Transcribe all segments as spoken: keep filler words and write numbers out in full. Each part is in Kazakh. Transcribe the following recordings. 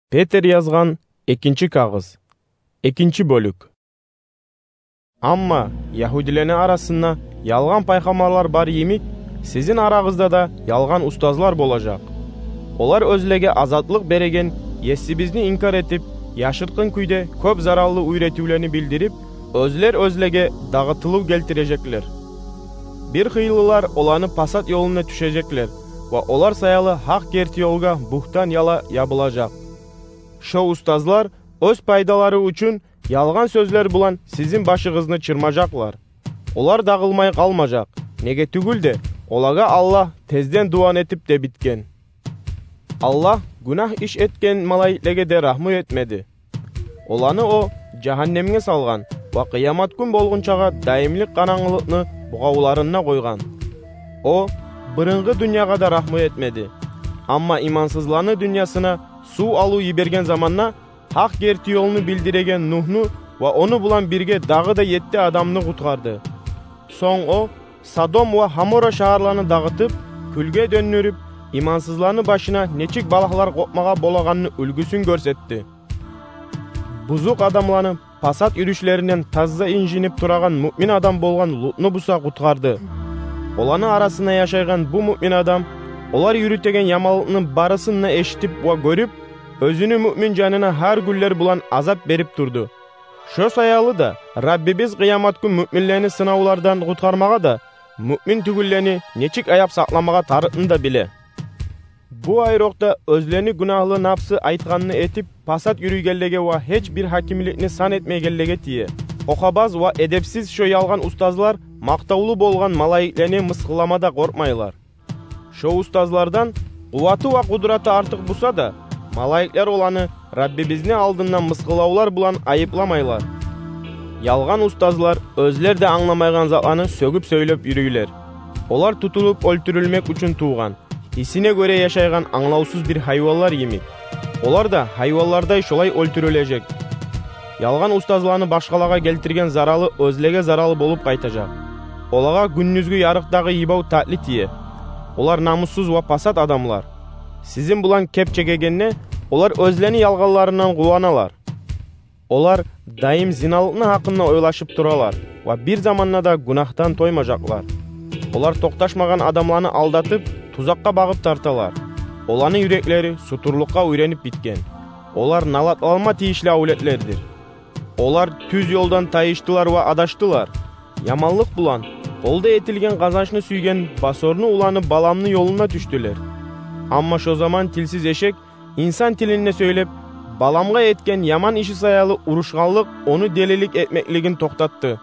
Петер yazgan экинчи кагыз, экинчи бөлүк. Амма Яһудилердин арасында ялган пайгамбарлар бар емик, сизин арагызда да ялган устазлар болажак. Олар өзлеге азатлык береген Есибизни инкар этип, яшырткын күйдө көп зараллы үйрөтүүлөрүнү билдирип, өзлер өзлеге дагытылуу келтирежеклер. Бир кыйлылар оланы пасат жолуна түшежеклер, ва олар саялы хак керти жолга бухтан яла ябылажак. Шо устазлар өз пайдалары үчүн ялган сөзлөр булан сизин башыгызны чырмажаклар. Олар дагылмай калмажак. Неге түгүлдө, олага Аллах тезден дуан этип де биткен. Аллах гунах иш эткен малайкаларга да рахмат этмеди. Оланы о жаханнемге салган ва кыямат күн болгунчага дайымлык караңгылыкны бугауларына койган. О бырыңгы дүйнөгө да рахмат этмеди. Амма имансызланы дүйнөсүнө суу алуу жиберген заманна хак керти жолуну билдиреген Нухну ва ону булан бирге дагы да жети адамны куткарды. Соң о Содом ва Хамора шаарларны дагытып, күлгө дөнүрүп, имансызланы башына нечик балаклар копмага болаганын үлгүсүн көрсөттү. Бузук адамланы пасат үрүшлөрүнөн таза инжинип тураган муъмин адам болгон Лутну буса куткарды. Оланы арасына жашайган бу муъмин адам олар үйрөтеген ямалыкны барысына эшитип ва көрүп, өзүнүн муъмин жанына har күнлөр булан азап берип турду. Шо саялы да Раббибиз кыямат күн муъминлерни сынаулардан куткармага да, муъмин түгүллерни нечик аяп сакламага тарытын да биле. Бу айрокта өзлөрүнүн гунахлы напсы айтканын этип, пасат үрүгеллеге ва эч бир хакимликни сан этмегенлеге тие. Окабаз ва эдепсиз шо ялган устазлар мактаулуу болгон малайкалерни мыскыламада коркмайлар. Шо устазлардан кубаты ва кудраты артык буса да, малайкалар оланы Раббибизни алдынан мыскылаулар булан айыпламайлар. Ялган устазлар өзлөр да аңламайган затланы сөгүп сөйлөп жүрүйлөр. Олар тутулуп өлтүрүлмек үчүн тууган, исине көрө жашайган аңлаусуз бир хайванлар емик. Олар да хайванлардай шолай өлтүрүлөжек. Ялган устазларны башкаларга келтирген заралы өзлеге заралы болуп кайтажак. Олага күнүнүзгү ярыктагы ийбау татли тие. Олар намуссуз ва пасат адамлар. Сизин булан кеп чегегенне, олар өзлөрүнүн ялганларынан кубаналар. Олар дайым зиналыкны хакында ойлашып туралар ва бир заманна да гунахтан тоймажаклар. Олар токташмаган адамларны алдатып, тузакка багып тарталар. Оларнын юреклери сутурлукка үйрөнүп биткен. Олар налаталма тийишлүү аулетлердир. Олар түз жолдон тайыштылар ва адаштылар. Яманлык булан колдо этилген казанчны сүйген басорну уланып баламны жолуна түштүлөр. Амма шо заман тилсиз эшек инсан тилинде сөйлөп, баламга эткен яман иши саялы урушканлык ону делилик этмеклигин токтатты.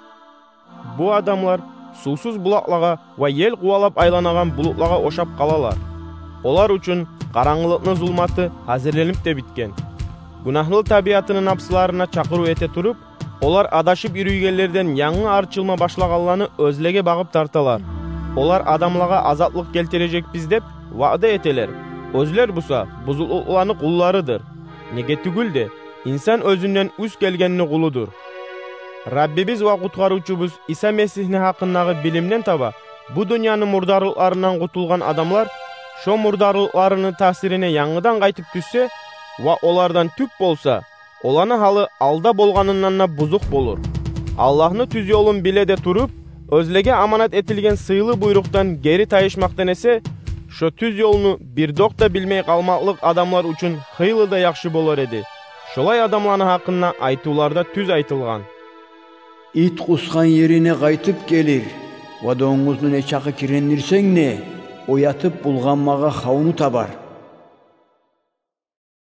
Бу адамлар суусуз булакларга ва эл кубалап айланаган булутларга ошап калалар. Олар үчүн караңгылыкны зулматы азырленип де биткен. Гунахлы табиятынын напсыларына чакыруу эте туруп, олар адашып үрүгелерден яңы арчылма башлаганларны өзлеге багып тарталар. Олар адамларга азатлык келтирежекпиз деп ваада этелер. Өзлөр буса бузулукларны кулларыдыр. Неге түгүлдө, инсан өзүнөн үс келгенни кулудур. Раббибиз ва куткаруучубуз Иса Месихни хакындагы билимден таба, бу дүйнөнүн мурдарылыктарынан кутулган адамлар шо мурдарылыктарынын таасирине яңыдан кайтып түшсө ва олардан түк болса, оланы халы алда болганынан бузук болур. Аллахны түз жолун биле де туруп, өзлеге аманат этилген сыйлы буйруктан гери тайышмактан эсе, шо түз жолуну бир докта билмей калмаклык адамлар үчүн кыйла да жакшы болор эди. Шолай адамларнын хакында айтууларда түз айтылган. Ит кускан жерине кайтып келир. Ва доңуздун эчакы кирендирсең не, оятып булганмага хауну табар.